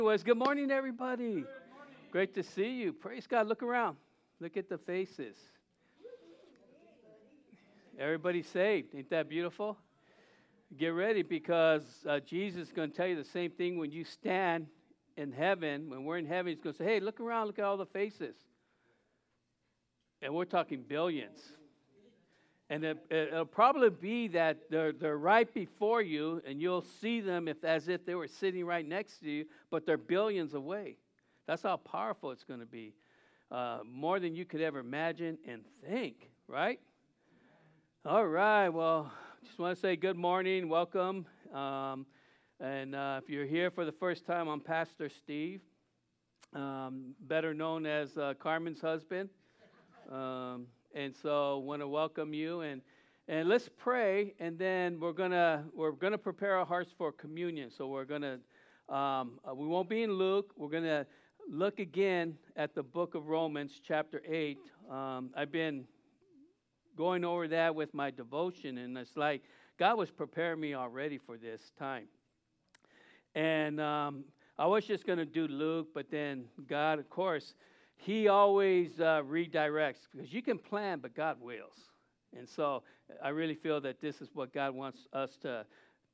Anyways, good morning, everybody. Great to see you. Praise God. Look around. Look at the faces. Everybody saved. Ain't that beautiful? Get ready because Jesus is going to tell you the same thing when you stand in heaven. When we're in heaven, he's going to say, hey, look around. Look at all the faces. And we're talking billions. And it'll probably be that they're right before you, and you'll see them as if they were sitting right next to you, but they're billions away. That's how powerful it's going to be. More than you could ever imagine and think, right? All right, well, just want to say good morning, welcome. And if you're here for the first time, I'm Pastor Steve, better known as Carmen's husband. And so I want to welcome you and let's pray, and then we're gonna prepare our hearts for communion. So we're gonna we won't be in Luke. We're gonna look again at the book of Romans, chapter 8. I've been going over that with my devotion, and it's like God was preparing me already for this time. And I was just gonna do Luke, but then God, of course, He always redirects, because you can plan, but God wills. And so I really feel that this is what God wants us to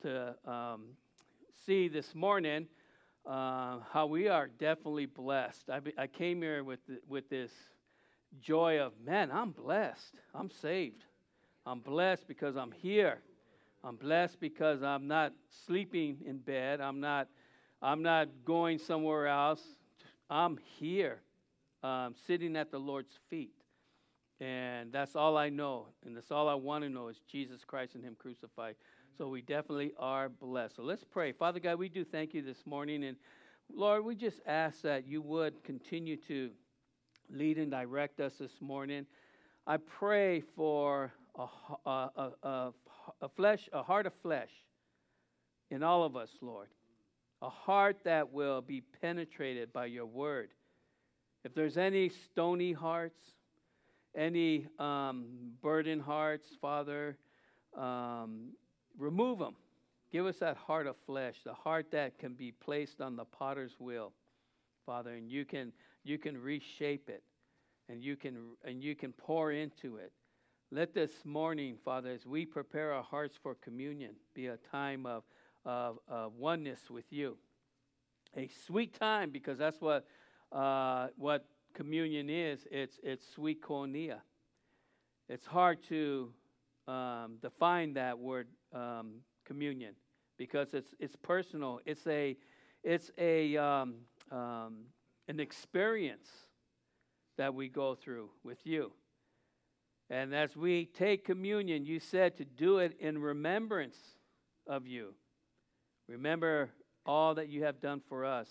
see this morning, how we are definitely blessed. I came here with this joy of, man, I'm blessed. I'm saved. I'm blessed because I'm here. I'm blessed because I'm not sleeping in bed. I'm not going somewhere else. I'm here. Sitting at the Lord's feet. And that's all I know. And that's all I want to know is Jesus Christ and Him crucified. So we definitely are blessed. So let's pray. Father God, we do thank you this morning. And Lord, we just ask that you would continue to lead and direct us this morning. I pray for a heart of flesh in all of us, Lord. A heart that will be penetrated by your word. If there's any stony hearts, any burdened hearts, Father, remove them. Give us that heart of flesh, the heart that can be placed on the potter's wheel, Father, and you can reshape it, and you can pour into it. Let this morning, Father, as we prepare our hearts for communion, be a time of oneness with you, a sweet time, because that's what communion is. It's sweet koinonia. It's hard to define that word communion, because it's personal. It's an experience that we go through with you. And as we take communion, you said to do it in remembrance of you. Remember all that you have done for us,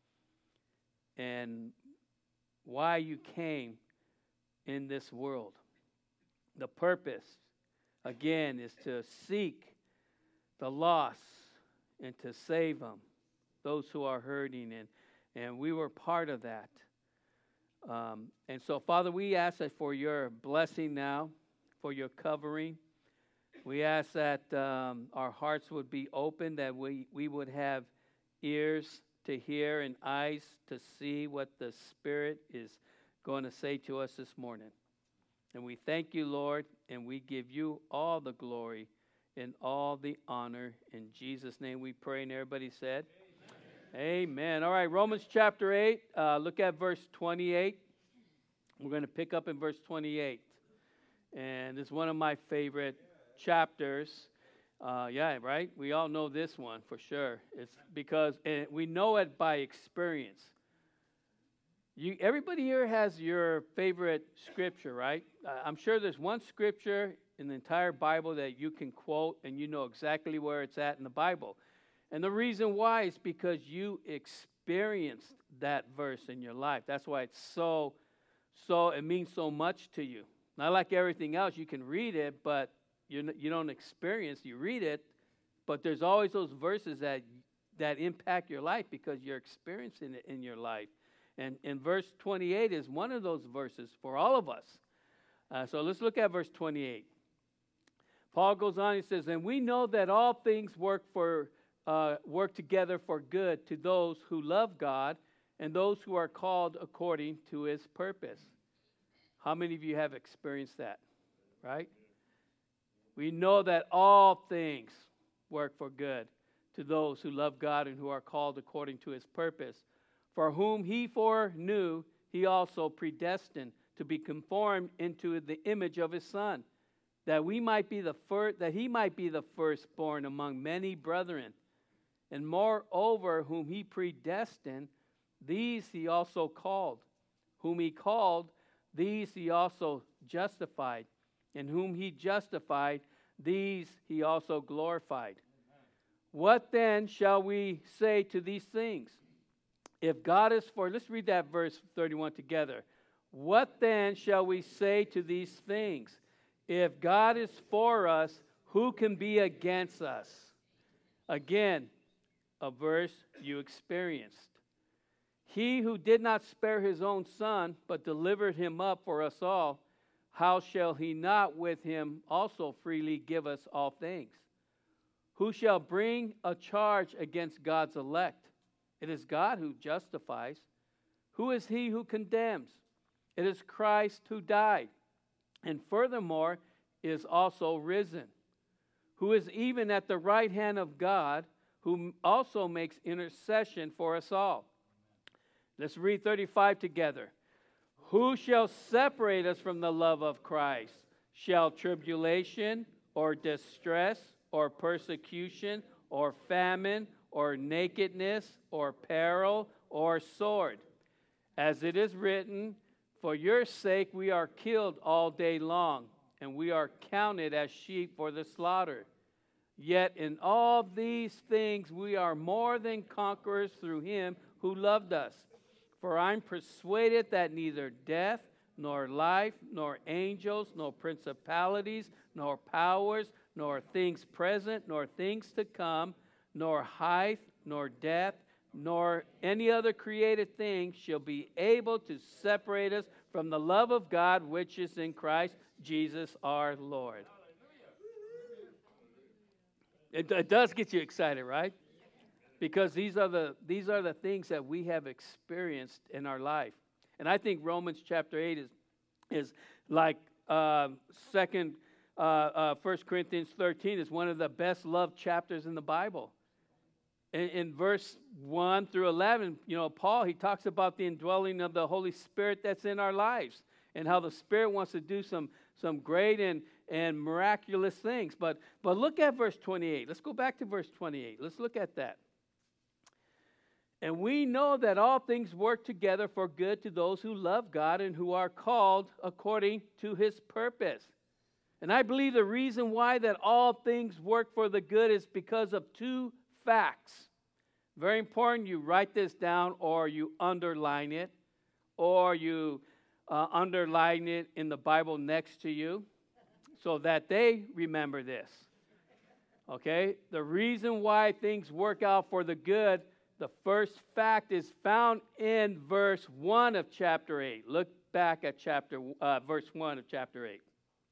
and why you came in this world. The purpose, again, is to seek the lost and to save them, those who are hurting, and we were part of that. And so, Father, we ask that for your blessing now, for your covering. We ask that our hearts would be open, that we would have ears to hear and eyes to see what the Spirit is going to say to us this morning. And we thank you, Lord, and we give you all the glory and all the honor. In Jesus' name we pray, and everybody said, Amen. All right, Romans chapter 8, look at verse 28. We're going to pick up in verse 28. And it's one of my favorite chapters. Yeah, right? We all know this one for sure. It's because we know it by experience. Everybody here has your favorite scripture, right? I'm sure there's one scripture in the entire Bible that you can quote and you know exactly where it's at in the Bible. And the reason why is because you experienced that verse in your life. That's why it's so it means so much to you. Not like everything else, you can read it, but you don't experience. You read it, but there's always those verses that impact your life because you're experiencing it in your life. And verse 28 is one of those verses for all of us. So let's look at verse 28. Paul goes on, he says, and we know that all things work for work together for good to those who love God and those who are called according to his purpose. How many of you have experienced that, right? We know that all things work for good to those who love God and who are called according to his purpose. For whom he foreknew, he also predestined to be conformed into the image of his Son, that he might be the firstborn among many brethren. And moreover, whom he predestined, these he also called. Whom he called, these he also justified. And whom he justified, these he also glorified. What then shall we say to these things? If God is for, let's read that verse 31 together. What then shall we say to these things? If God is for us, who can be against us? Again, a verse you experienced. He who did not spare his own Son, but delivered him up for us all, how shall he not with him also freely give us all things? Who shall bring a charge against God's elect? It is God who justifies. Who is he who condemns? It is Christ who died, and furthermore is also risen, who is even at the right hand of God, who also makes intercession for us all. Let's read 35 together. Who shall separate us from the love of Christ? Shall tribulation or distress or persecution or famine or nakedness or peril or sword? As it is written, for your sake we are killed all day long, and we are counted as sheep for the slaughter. Yet in all these things we are more than conquerors through him who loved us. For I'm persuaded that neither death, nor life, nor angels, nor principalities, nor powers, nor things present, nor things to come, nor height, nor depth, nor any other created thing shall be able to separate us from the love of God which is in Christ Jesus our Lord. It does get you excited, right? Because these are the things that we have experienced in our life. And I think Romans chapter 8 is like 1 Corinthians 13 is one of the best loved chapters in the Bible. In verse 1 through 11, Paul, he talks about the indwelling of the Holy Spirit that's in our lives and how the Spirit wants to do some great and miraculous things. But look at verse 28. Let's go back to verse 28. Let's look at that. And we know that all things work together for good to those who love God and who are called according to his purpose. And I believe the reason why that all things work for the good is because of two facts. Very important, you write this down or you underline it, or you underline it in the Bible next to you so that they remember this. Okay? The reason why things work out for the good, the first fact is found in verse 1 of chapter 8. Look back at verse 1 of chapter 8.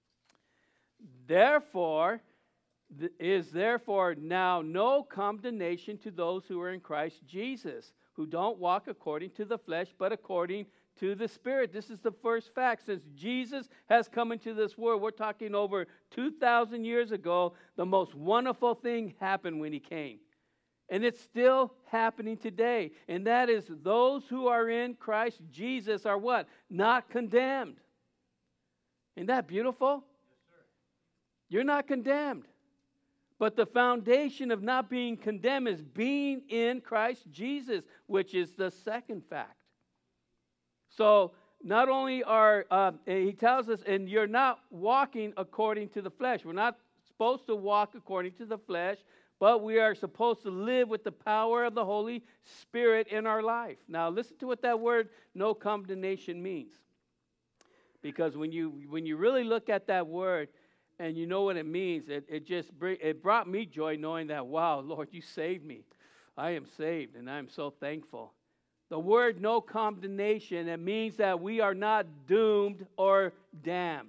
Therefore now no condemnation to those who are in Christ Jesus, who don't walk according to the flesh, but according to the Spirit. This is the first fact. Since Jesus has come into this world, we're talking over 2,000 years ago, the most wonderful thing happened when he came. And it's still happening today. And that is those who are in Christ Jesus are what? Not condemned. Isn't that beautiful? Yes, sir. You're not condemned. But the foundation of not being condemned is being in Christ Jesus, which is the second fact. So not only he tells us, and you're not walking according to the flesh. We're not supposed to walk according to the flesh, but we are supposed to live with the power of the Holy Spirit in our life. Now listen to what that word, no condemnation, means. Because when you really look at that word, and you know what it means, it brought me joy knowing that, wow, Lord, you saved me. I am saved, and I am so thankful. The word no condemnation, it means that we are not doomed or damned.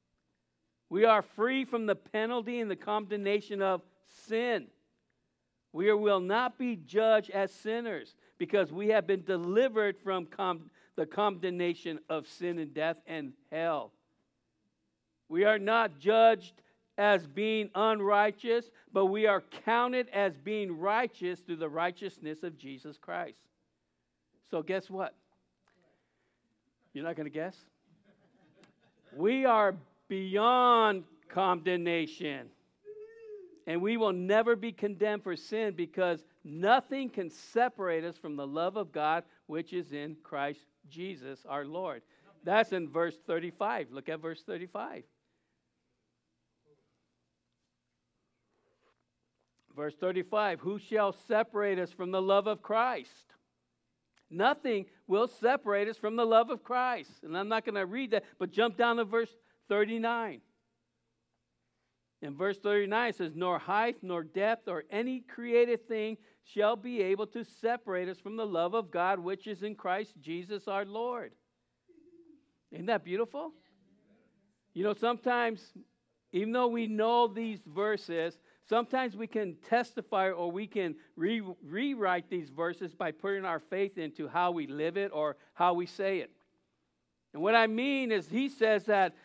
We are free from the penalty and the condemnation of sin. We will not be judged as sinners because we have been delivered from the condemnation of sin and death and hell. We are not judged as being unrighteous, but we are counted as being righteous through the righteousness of Jesus Christ. So guess what? You're not going to guess? We are beyond condemnation. And we will never be condemned for sin because nothing can separate us from the love of God which is in Christ Jesus our Lord. That's in verse 35. Look at verse 35. Verse 35, who shall separate us from the love of Christ? Nothing will separate us from the love of Christ. And I'm not going to read that, but jump down to verse 39. In verse 39 it says, nor height, nor depth, or any created thing shall be able to separate us from the love of God which is in Christ Jesus our Lord. Isn't that beautiful? You know, sometimes, even though we know these verses, sometimes we can testify or we can rewrite these verses by putting our faith into how we live it or how we say it. And what I mean is he says that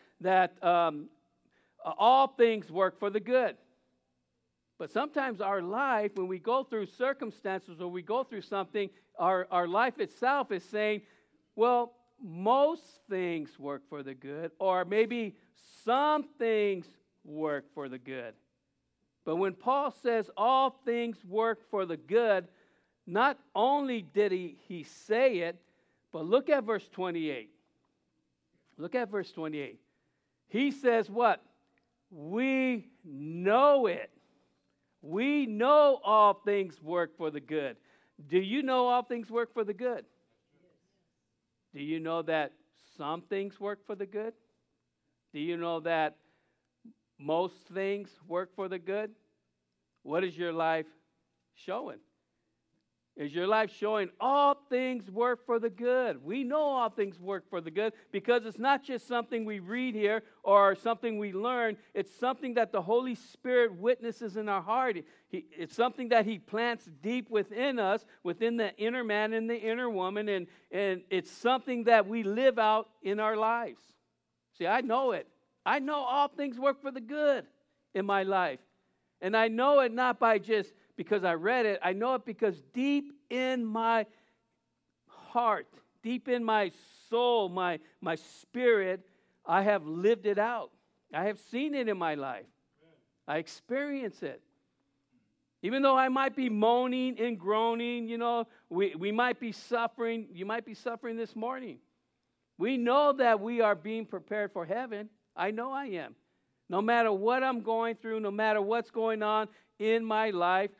all things work for the good. But sometimes our life, when we go through circumstances or we go through something, our life itself is saying, well, most things work for the good, or maybe some things work for the good. But when Paul says all things work for the good, not only did he say it, but look at verse 28. Look at verse 28. He says what? We know it. We know all things work for the good. Do you know all things work for the good? Do you know that some things work for the good? Do you know that most things work for the good? What is your life showing? Is your life showing all things work for the good? We know all things work for the good because it's not just something we read here or something we learn. It's something that the Holy Spirit witnesses in our heart. It's something that He plants deep within us, within the inner man and the inner woman, and it's something that we live out in our lives. See, I know it. I know all things work for the good in my life. And I know it not by just because I read it. I know it because deep in my heart, deep in my soul, my spirit, I have lived it out. I have seen it in my life. I experience it. Even though I might be moaning and groaning, you know, we might be suffering. You might be suffering this morning. We know that we are being prepared for heaven. I know I am. No matter what I'm going through, no matter what's going on in my life,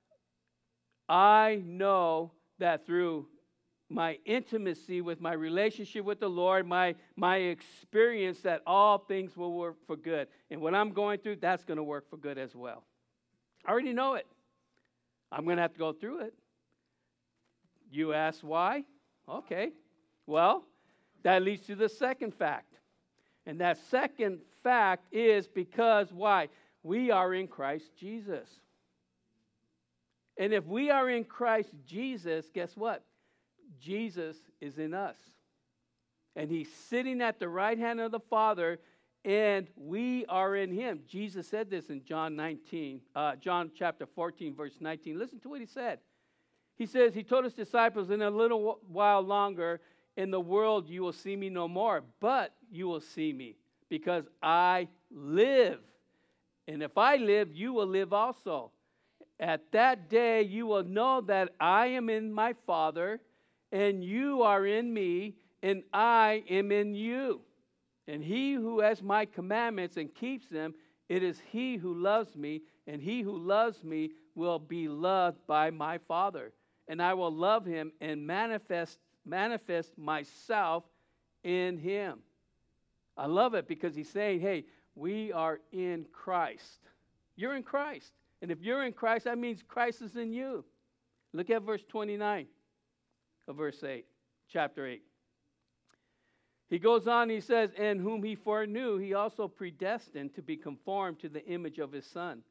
I know that through my intimacy with my relationship with the Lord, my experience, that all things will work for good. And what I'm going through, that's going to work for good as well. I already know it. I'm going to have to go through it. You ask why? Okay. Well, that leads to the second fact. And that second fact is because why? We are in Christ Jesus. And if we are in Christ Jesus, guess what? Jesus is in us. And He's sitting at the right hand of the Father, and we are in Him. Jesus said this in John chapter 14, verse 19. Listen to what He said. He says, He told His disciples, in a little while longer, in the world you will see me no more, but you will see me, because I live. And if I live, you will live also. At that day you will know that I am in my Father, and you are in me, and I am in you. And he who has my commandments and keeps them, it is he who loves me, and he who loves me will be loved by my Father. And I will love him and manifest myself in him. I love it because he's saying, hey, we are in Christ. You're in Christ. And if you're in Christ, that means Christ is in you. Look at verse 29 of verse 8, chapter 8. He goes on, he says, and whom he foreknew, he also predestined to be conformed to the image of his Son,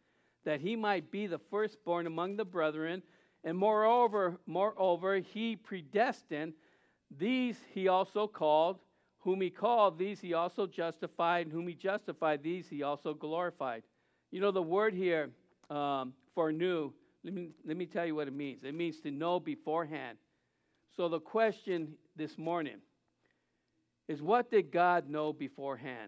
that he might be the firstborn among the brethren. And moreover, he predestined. These he also called. Whom he called, these he also justified. And whom he justified, these he also glorified. You know, the word here, for new, let me tell you what it means. It means to know beforehand. So the question this morning is, what did God know beforehand?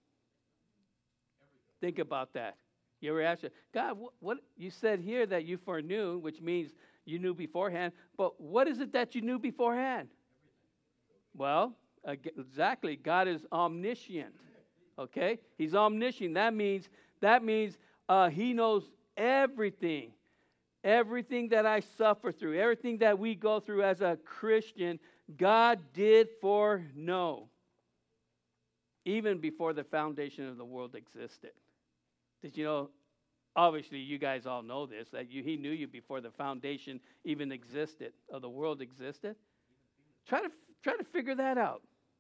Think about that. You ever ask, God, what you said here that you foreknew, which means you knew beforehand, but what is it that you knew beforehand? Well, exactly. God is omniscient. Okay? He's omniscient. That means he knows everything. Everything that I suffer through, everything that we go through as a Christian, God did foreknow. Even before the foundation of the world existed. Did you know, obviously you guys all know this, that he knew you before the foundation even existed, of the world existed. Try to figure that out.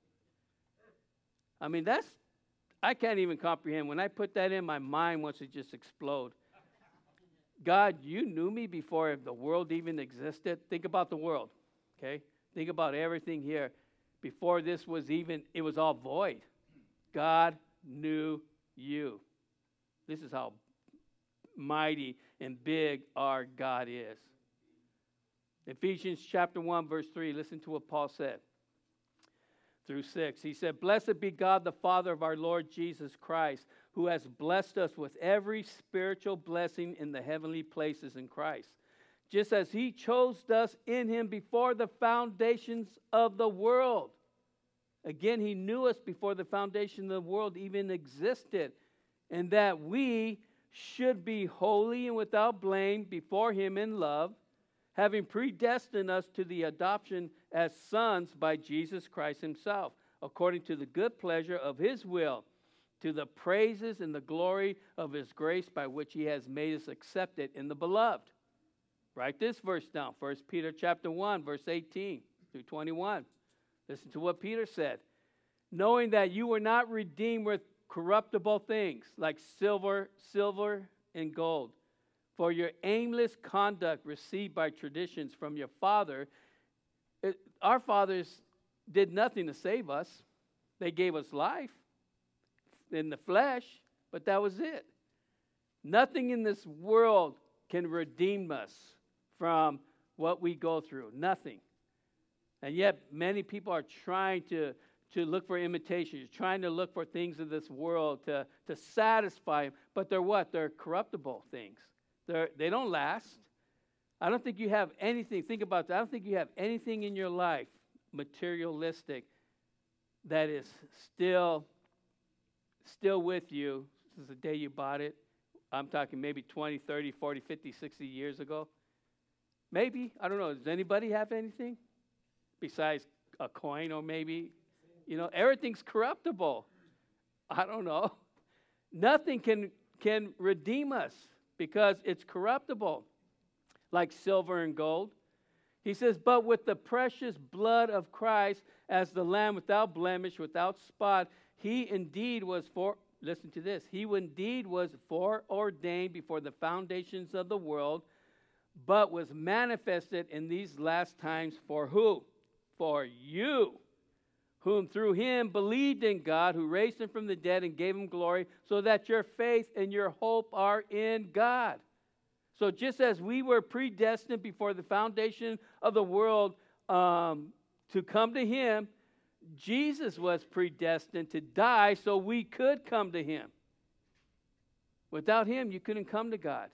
I mean, I can't even comprehend. When I put that in, my mind wants to just explode. God, you knew me before the world even existed. Think about the world, okay? Think about everything here. Before this was even, it was all void. God knew you. This is how mighty and big our God is. Ephesians chapter 1, verse 3, listen to what Paul said. Through 6, he said, "Blessed be God, the Father of our Lord Jesus Christ, who has blessed us with every spiritual blessing in the heavenly places in Christ, just as he chose us in him before the foundations of the world." Again, he knew us before the foundation of the world even existed, and that we should be holy and without blame before him in love, having predestined us to the adoption as sons by Jesus Christ himself, according to the good pleasure of his will, to the praises and the glory of his grace by which he has made us accepted in the beloved. Write this verse down, 1 Peter chapter 1, verse 18 through 21. Listen to what Peter said. "Knowing that you were not redeemed with corruptible things, like silver and gold, for your aimless conduct received by traditions from your father." Our fathers did nothing to save us. They gave us life in the flesh, but that was it. Nothing in this world can redeem us from what we go through. Nothing. And yet many people are trying to look for imitations, trying to look for things of this world to satisfy them. But they're what? They're corruptible things. They don't last. I don't think you have anything, think about that, I don't think you have anything in your life, materialistic, that is still with you since the day you bought it. I'm talking maybe 20, 30, 40, 50, 60 years ago. Maybe, I don't know, does anybody have anything besides a coin or maybe, everything's corruptible. I don't know. Nothing can redeem us because it's corruptible, like silver and gold. He says, "But with the precious blood of Christ, as the Lamb without blemish, without spot, he indeed was listen to this, he indeed was foreordained before the foundations of the world, but was manifested in these last times for who? For you, whom through him believed in God, who raised him from the dead and gave him glory, so that your faith and your hope are in God." So just as we were predestined before the foundation of the world to come to him, Jesus was predestined to die so we could come to him. Without him, you couldn't come to God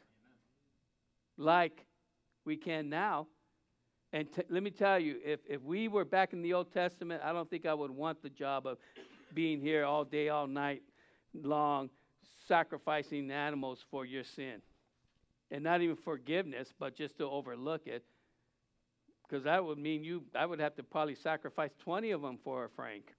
like we can now. And let me tell you, if we were back in the Old Testament, I don't think I would want the job of being here all day, all night long, sacrificing animals for your sin. And not even forgiveness, but just to overlook it. Because that would mean I would have to probably sacrifice 20 of them for Frank.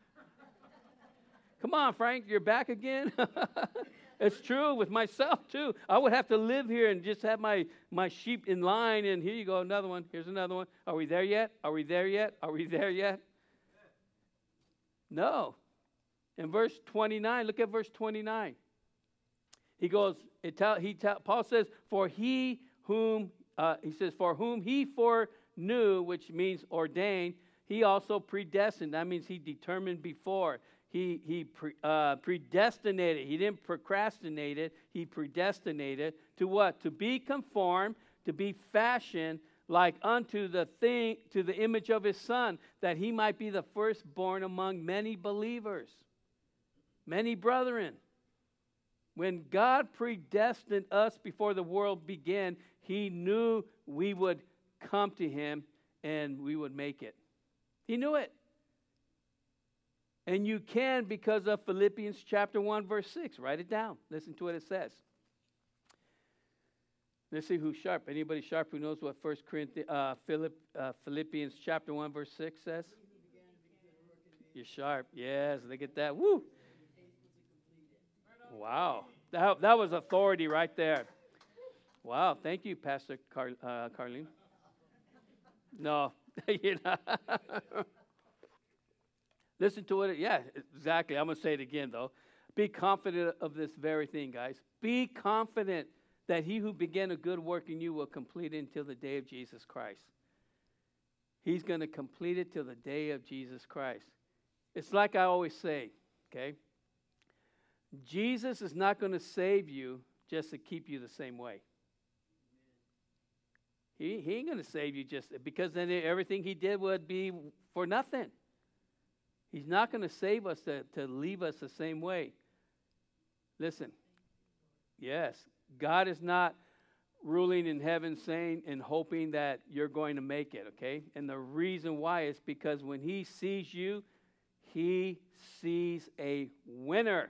Come on, Frank, you're back again? It's true with myself, too. I would have to live here and just have my sheep in line, and here you go, another one. Here's another one. Are we there yet? Are we there yet? Are we there yet? No. In verse 29, look at verse 29. He goes, Paul says, for whom he foreknew, which means ordained, he also predestined. That means he determined before. He predestinated. He didn't procrastinate it. He predestinated to what? To be conformed, to be fashioned like unto the image of his Son, that he might be the firstborn among many believers, many brethren. When God predestined us before the world began, he knew we would come to him and we would make it. He knew it. And you can because of Philippians chapter 1, verse 6. Write it down. Listen to what it says. Let's see who's sharp. Anybody sharp who knows what Philippians chapter 1, verse 6 says? You're sharp. Yes, look at that. Woo! Wow. That was authority right there. Wow. Thank you, Pastor Carlene. No. You know. Listen to it. Yeah, exactly. I'm going to say it again, though. Be confident of this very thing, guys. Be confident that he who began a good work in you will complete it until the day of Jesus Christ. He's going to complete it till the day of Jesus Christ. It's like I always say, okay? Jesus is not going to save you just to keep you the same way. He ain't going to save you just because then everything he did would be for nothing. He's not going to save us to leave us the same way. Listen, yes, God is not ruling in heaven saying and hoping that you're going to make it, okay? And the reason why is because when he sees you, he sees a winner.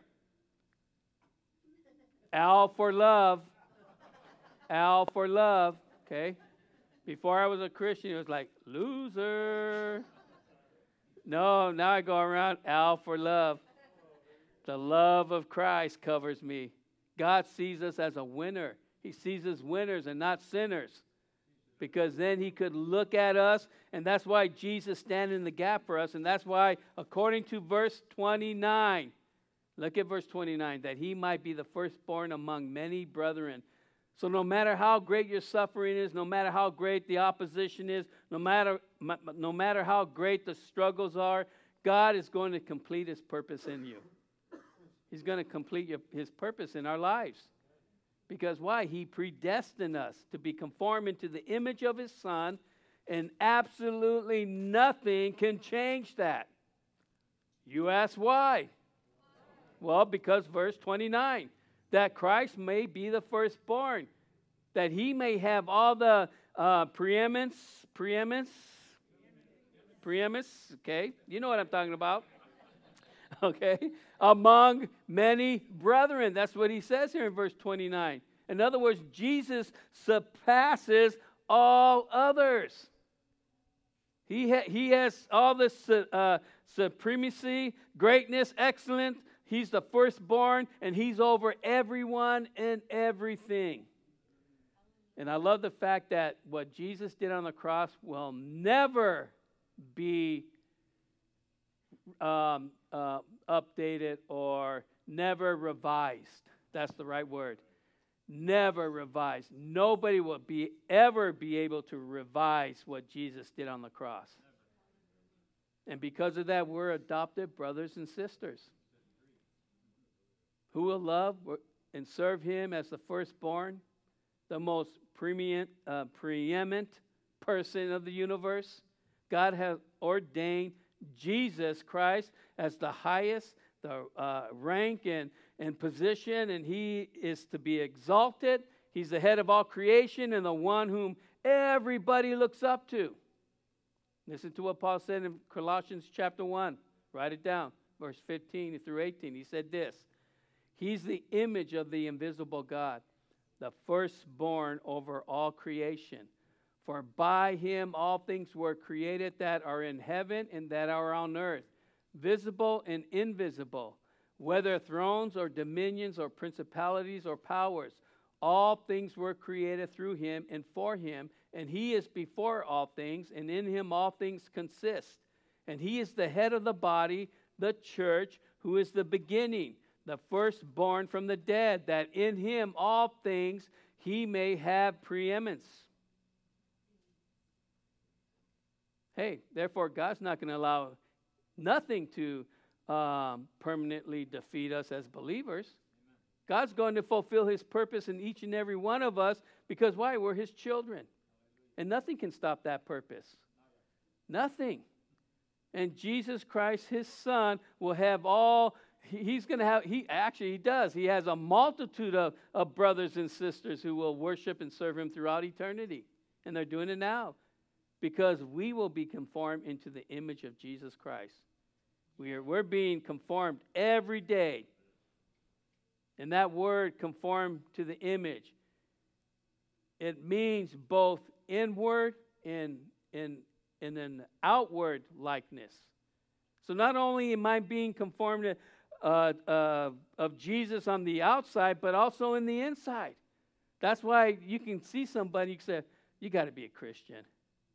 Al for love. Al for love, okay? Before I was a Christian, it was like, loser. No, now I go around, Al for love. The love of Christ covers me. God sees us as a winner. He sees us winners and not sinners. Because then he could look at us, and that's why Jesus stands in the gap for us, and that's why, according to verse 29, look at verse 29, that he might be the firstborn among many brethren. So no matter how great your suffering is, no matter how great the opposition is, no matter how great the struggles are, God is going to complete his purpose in you. He's going to complete his purpose in our lives. Because why? He predestined us to be conformed into the image of his Son, and absolutely nothing can change that. You ask why? Well, because verse 29, that Christ may be the firstborn, that he may have all the preeminence, okay? You know what I'm talking about. Okay? Among many brethren. That's what he says here in verse 29. In other words, Jesus surpasses all others. He has all this supremacy, greatness, excellence. He's the firstborn, and he's over everyone and everything. And I love the fact that what Jesus did on the cross will never be updated or never revised. That's the right word. Never revised. Nobody will ever be able to revise what Jesus did on the cross. And because of that, we're adopted brothers and sisters who will love and serve him as the firstborn, the most preeminent person of the universe. God has ordained Jesus Christ as the highest rank and position, and he is to be exalted. He's the head of all creation and the one whom everybody looks up to. Listen to what Paul said in Colossians chapter 1. Write it down, verse 15 through 18. He said this: he's the image of the invisible God, the firstborn over all creation. For by him all things were created that are in heaven and that are on earth, visible and invisible, whether thrones or dominions or principalities or powers. All things were created through him and for him, and he is before all things, and in him all things consist. And he is the head of the body, the church, who is the beginning, the firstborn from the dead, that in him all things he may have preeminence. Hey, therefore, God's not going to allow nothing to permanently defeat us as believers. God's going to fulfill his purpose in each and every one of us because why? We're his children. And nothing can stop that purpose. Nothing. And Jesus Christ, his son, will have all, he's going to have, he does. He has a multitude of brothers and sisters who will worship and serve him throughout eternity. And they're doing it now because we will be conformed into the image of Jesus Christ. We're being conformed every day. And that word, conform to the image, it means both inward and an outward likeness. So not only am I being conformed to, of Jesus on the outside, but also in the inside. That's why you can see somebody, you say, you got to be a Christian.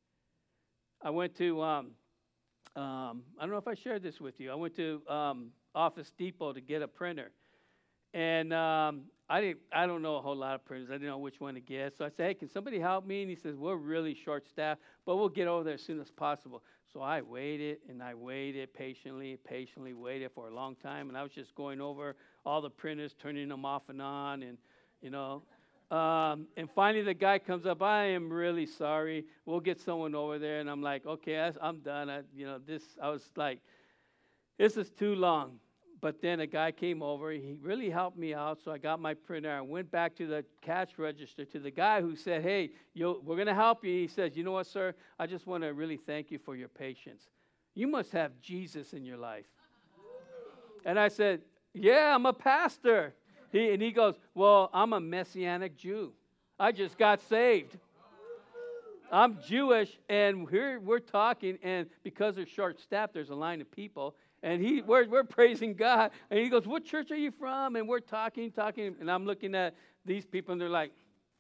I went to, I don't know if I shared this with you. I went to Office Depot to get a printer. And I don't know a whole lot of printers. I didn't know which one to get. So I said, hey, can somebody help me? And he says, we're really short-staffed, but we'll get over there as soon as possible. So I waited, and I waited patiently waited for a long time. And I was just going over all the printers, turning them off and on, and, you know. And finally the guy comes up, I am really sorry. We'll get someone over there. And I'm like, okay, I'm done. I was like, this is too long. But then a guy came over. He really helped me out, so I got my printer. I went back to the cash register to the guy who said, hey, we're going to help you. He says, you know what, sir? I just want to really thank you for your patience. You must have Jesus in your life. And I said, yeah, I'm a pastor. He goes, well, I'm a Messianic Jew. I just got saved. I'm Jewish, and we're talking, and because they're short-staffed, there's a line of people. And we're praising God. And he goes, what church are you from? And we're talking. And I'm looking at these people, and they're like,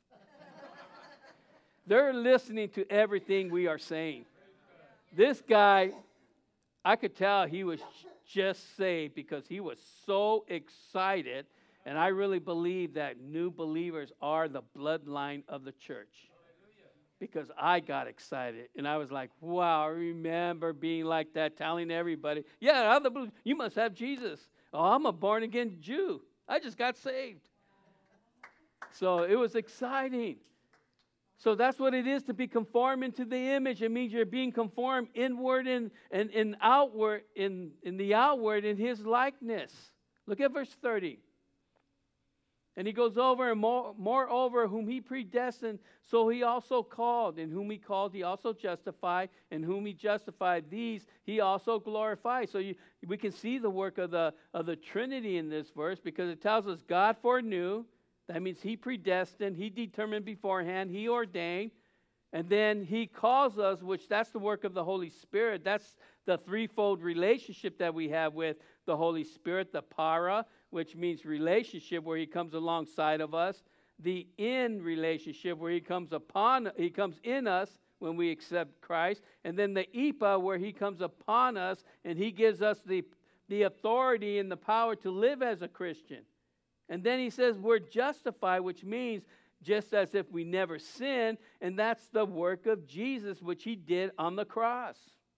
they're listening to everything we are saying. This guy, I could tell he was just saved because he was so excited. And I really believe that new believers are the bloodline of the church. Because I got excited, and I was like, wow, I remember being like that, telling everybody, yeah, you must have Jesus. Oh, I'm a born-again Jew. I just got saved. So it was exciting. So that's what it is to be conformed into the image. It means you're being conformed inward and outward, in the outward, in his likeness. Look at verse 30. And he goes over, and moreover, whom he predestined, so he also called. And whom he called, he also justified. And whom he justified, these he also glorified. So we can see the work of the Trinity in this verse, because it tells us God foreknew. That means he predestined, he determined beforehand, he ordained. And then he calls us, which that's the work of the Holy Spirit. That's the threefold relationship that we have with the Holy Spirit, the para, which means relationship, where he comes alongside of us. The in relationship, where he comes in us when we accept Christ. And then the ipa, where he comes upon us and he gives us the authority and the power to live as a Christian. And then he says we're justified, which means just as if we never sinned. And that's the work of Jesus, which he did on the cross.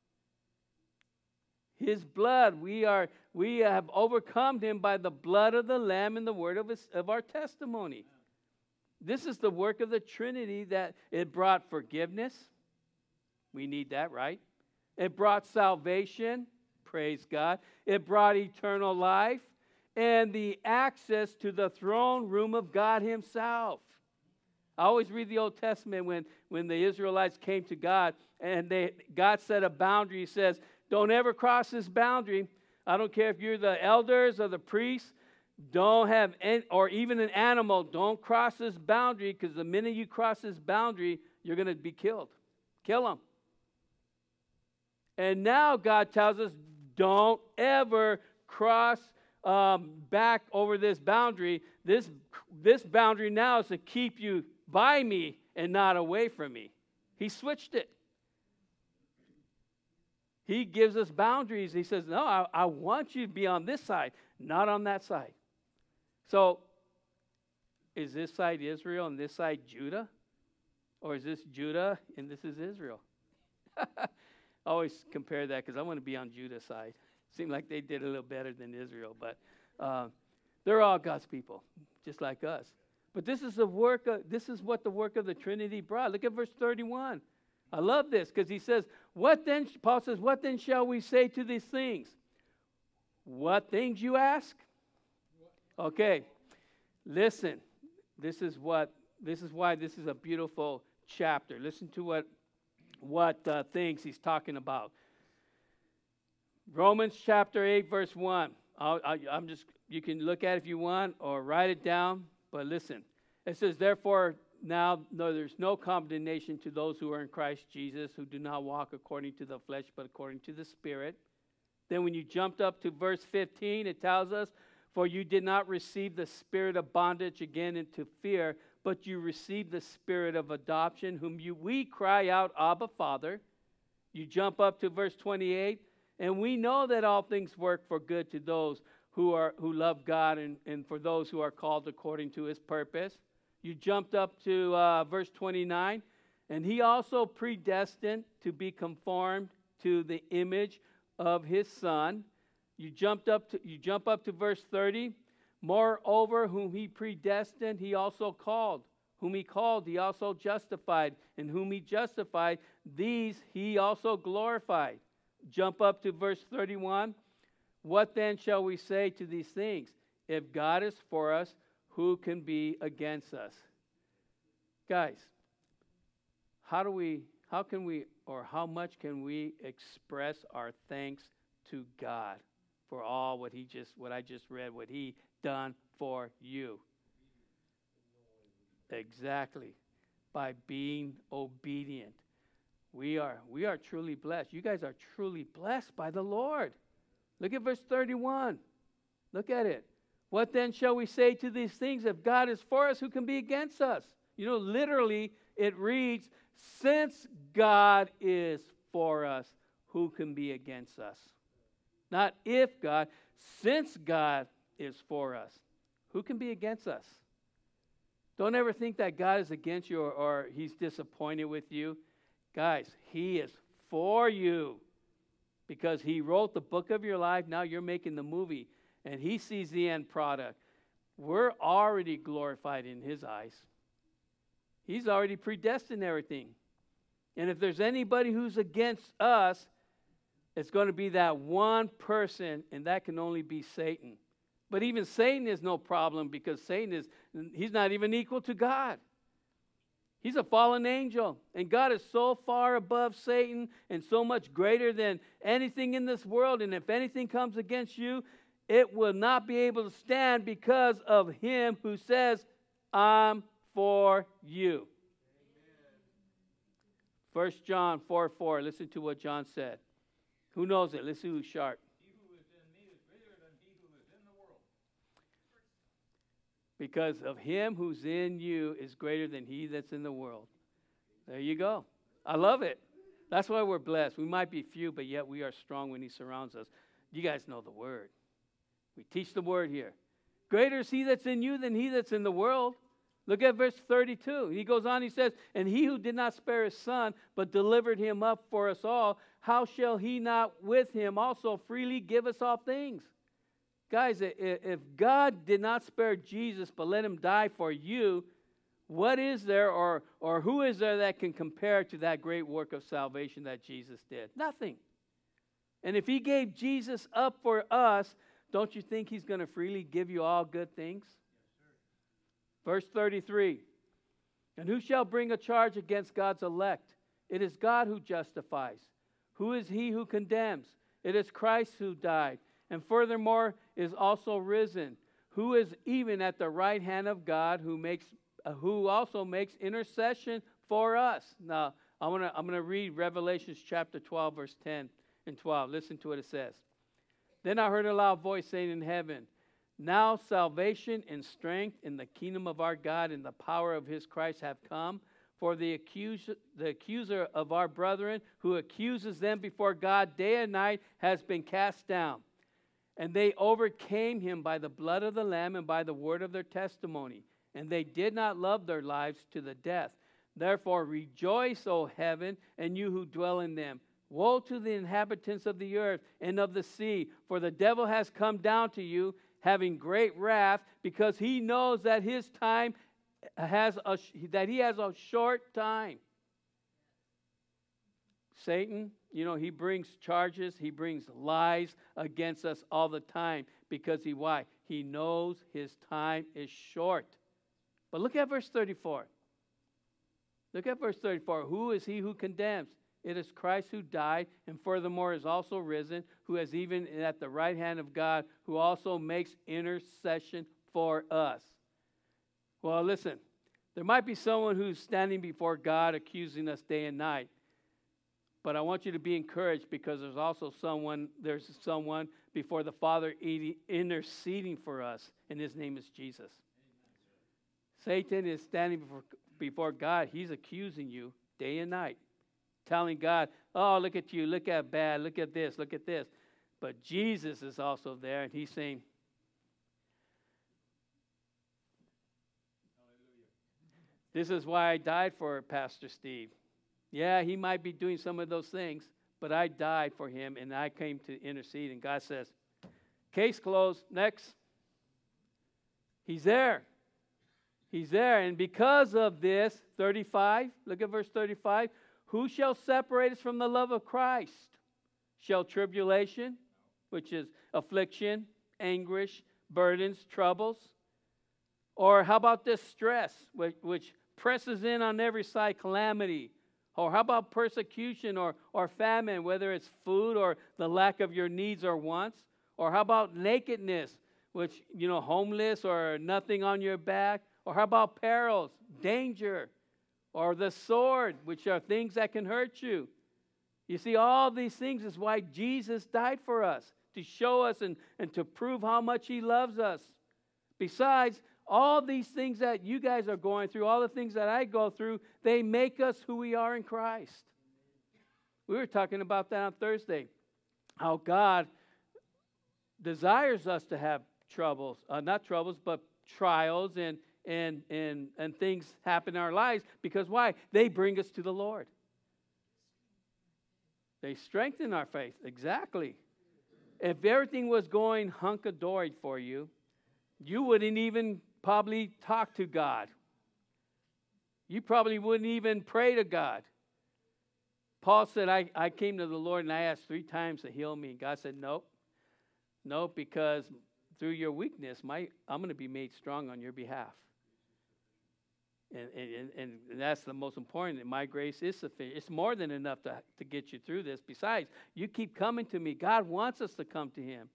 His blood, we have overcome him by the blood of the Lamb and the word of our testimony. This is the work of the Trinity, that it brought forgiveness. We need that, right? It brought salvation. Praise God. It brought eternal life and the access to the throne room of God himself. I always read the Old Testament when the Israelites came to God and God set a boundary. He says, don't ever cross this boundary. I don't care if you're the elders or the priests. Don't have any, or even an animal. Don't cross this boundary, because the minute you cross this boundary, you're going to be killed. Kill them. And now God tells us, don't ever cross back over this boundary. This boundary now is to keep you by me and not away from me. He switched it. He gives us boundaries. He says, no, I want you to be on this side, not on that side. So, is this side Israel and this side Judah? Or is this Judah and this is Israel? I always compare that because I want to be on Judah's side. Seemed like they did a little better than Israel, but they're all God's people, just like us. But this is what the work of the Trinity brought. Look at verse 31. I love this because he says, Paul says, what then shall we say to these things? What things, you ask? Okay, listen. This is why this is a beautiful chapter. Listen to what things he's talking about. Romans chapter 8, verse 1. You can look at it if you want or write it down, but listen. It says, therefore, now there's no condemnation to those who are in Christ Jesus, who do not walk according to the flesh, but according to the Spirit. Then when you jumped up to verse 15, it tells us, for you did not receive the spirit of bondage again into fear, but you received the spirit of adoption, we cry out, Abba, Father. You jump up to verse 28, and we know that all things work for good to those who love God and for those who are called according to his purpose. You jumped up to verse 29, and he also predestined to be conformed to the image of his Son. You jump up to verse 30. Moreover, whom he predestined, he also called. Whom he called, he also justified. And whom he justified, these he also glorified. Jump up to verse 31. What then shall we say to these things? If God is for us, who can be against us? Guys, how much can we express our thanks to God for all what I just read, what he done for you? Exactly. By being obedient. We are truly blessed. You guys are truly blessed by the Lord. Look at verse 31. Look at it. What then shall we say to these things? If God is for us, who can be against us? Literally it reads, since God is for us, who can be against us? Not if God, since God is for us, who can be against us? Don't ever think that God is against you or he's disappointed with you. Guys, he is for you because he wrote the book of your life. Now you're making the movie and he sees the end product. We're already glorified in his eyes. He's already predestined everything. And if there's anybody who's against us, it's going to be that one person, and that can only be Satan. But even Satan is no problem because he's not even equal to God. He's a fallen angel, and God is so far above Satan and so much greater than anything in this world. And if anything comes against you, it will not be able to stand because of him who says, I'm for you. 1 John 4:4. Listen to what John said. Who knows it? Listen who's sharp. He who is in me is greater than he who is in the world. Because of him who's in you is greater than he that's in the world. There you go. I love it. That's why we're blessed. We might be few, but yet we are strong when he surrounds us. You guys know the word. We teach the word here. Greater is he that's in you than he that's in the world. Look at verse 32. He goes on, he says, and he who did not spare his son, but delivered him up for us all, how shall he not with him also freely give us all things? Guys, if God did not spare Jesus, but let him die for you, what is there or who is there that can compare to that great work of salvation that Jesus did? Nothing. And if he gave Jesus up for us, don't you think he's going to freely give you all good things? Verse 33, and who shall bring a charge against God's elect? It is God who justifies. Who is he who condemns? It is Christ who died, and furthermore is also risen, who is even at the right hand of God, who also makes intercession for us. Now, I'm gonna read Revelation chapter 12, verse 10 and 12. Listen to what it says. Then I heard a loud voice saying in heaven, now salvation and strength in the kingdom of our God and the power of his Christ have come. For the accuser of our brethren, who accuses them before God day and night, has been cast down. And they overcame him by the blood of the Lamb and by the word of their testimony. And they did not love their lives to the death. Therefore rejoice, O heaven, and you who dwell in them. Woe to the inhabitants of the earth and of the sea, for the devil has come down to you, having great wrath, because he knows that his time he has a short time. Satan, he brings charges, he brings lies against us all the time, because why? He knows his time is short. But look at verse 34. Look at verse 34. Who is he who condemns? It is Christ who died, and furthermore is also risen, who is even at the right hand of God, who also makes intercession for us. Well, listen, there might be someone who's standing before God accusing us day and night. But I want you to be encouraged, because there's someone before the Father interceding for us, and his name is Jesus. Satan is standing before God. He's accusing you day and night, telling God, oh, look at you, look at bad, look at this, look at this. But Jesus is also there, and he's saying, this is why I died for Pastor Steve. Yeah, he might be doing some of those things, but I died for him, and I came to intercede. And God says, case closed, next. He's there. He's there. And because of this, 35, look at verse 35. Who shall separate us from the love of Christ? Shall tribulation, which is affliction, anguish, burdens, troubles? Or how about distress, which presses in on every side, calamity? Or how about persecution or famine, whether it's food or the lack of your needs or wants? Or how about nakedness, which, homeless or nothing on your back? Or how about perils, danger, or the sword, which are things that can hurt you? You see, all these things is why Jesus died for us, to show us and to prove how much he loves us. Besides, all these things that you guys are going through, all the things that I go through, they make us who we are in Christ. We were talking about that on Thursday, how God desires us to have troubles, not troubles, but trials and things happen in our lives, because why? They bring us to the Lord. They strengthen our faith. Exactly. If everything was going hunky-dory for you, you wouldn't even probably talk to God. You probably wouldn't even pray to God. Paul said, I came to the Lord and I asked 3 times to heal me. God said, nope. Nope, because through your weakness, I'm going to be made strong on your behalf. And that's the most important. My grace is sufficient. It's more than enough to get you through this. Besides, you keep coming to me. God wants us to come to him.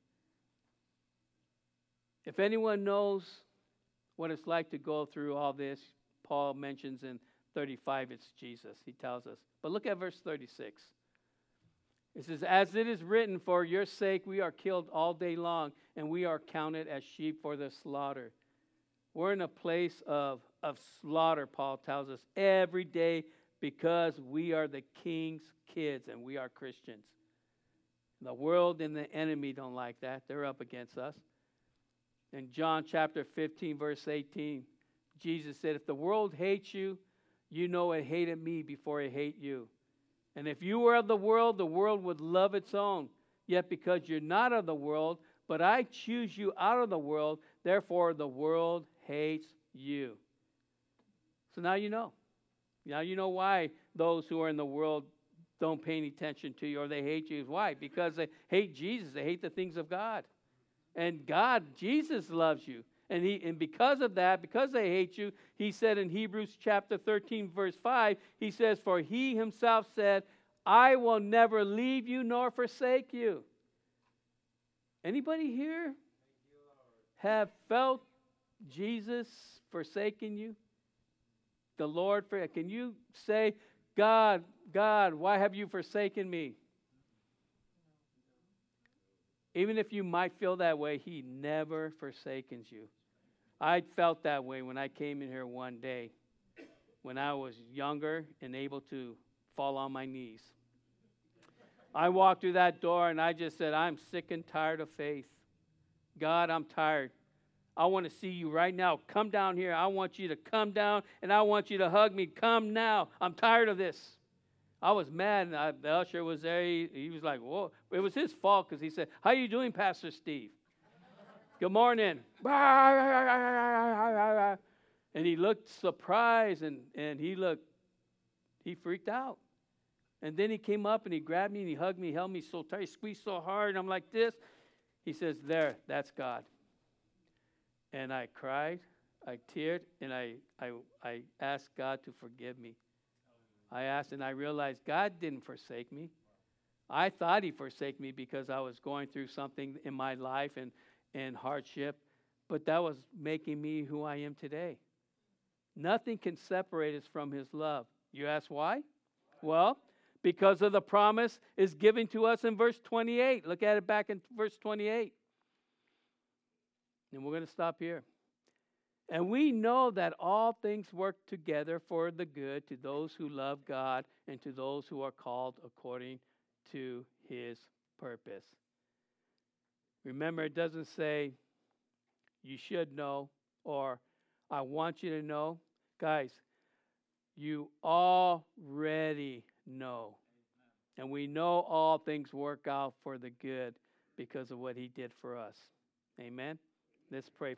If anyone knows what it's like to go through all this, Paul mentions in 35, it's Jesus. He tells us. But look at verse 36. It says, as it is written, for your sake we are killed all day long, and we are counted as sheep for the slaughter. We're in a place of slaughter, Paul tells us, every day, because we are the king's kids and we are Christians. The world and the enemy don't like that. They're up against us. In John chapter 15, verse 18, Jesus said, if the world hates you, you know it hated me before it hate you. And if you were of the world would love its own. Yet because you're not of the world, but I choose you out of the world, therefore the world hates you. So now you know. Now you know why those who are in the world don't pay any attention to you or they hate you. Why? Because they hate Jesus. They hate the things of God. And Jesus loves you. And because of that, because they hate you, he said in Hebrews chapter 13, verse 5, he says, for he himself said, I will never leave you nor forsake you. Anybody here have felt Jesus forsaking you? The Lord, can you say, God, why have you forsaken me? Even if you might feel that way, he never forsakens you. I felt that way when I came in here one day, when I was younger and able to fall on my knees. I walked through that door and I just said, I'm sick and tired of faith. God, I'm tired. I want to see you right now. Come down here. I want you to come down, and I want you to hug me. Come now. I'm tired of this. I was mad, and the usher was there. He was like, whoa. It was his fault because he said, how you doing, Pastor Steve? Good morning. And he looked surprised, and he freaked out. And then he came up, and he grabbed me, and he hugged me, held me so tight, he squeezed so hard, and I'm like this. He says, there, that's God. And I cried, I teared, and I asked God to forgive me. I asked, and I realized God didn't forsake me. I thought he forsake me because I was going through something in my life and hardship, but that was making me who I am today. Nothing can separate us from his love. You ask why? Well, because of the promise is given to us in verse 28. Look at it back in verse 28. And we're going to stop here. And we know that all things work together for the good to those who love God and to those who are called according to his purpose. Remember, it doesn't say you should know or I want you to know. Guys, you already know. And we know all things work out for the good because of what he did for us. Amen. Let's pray.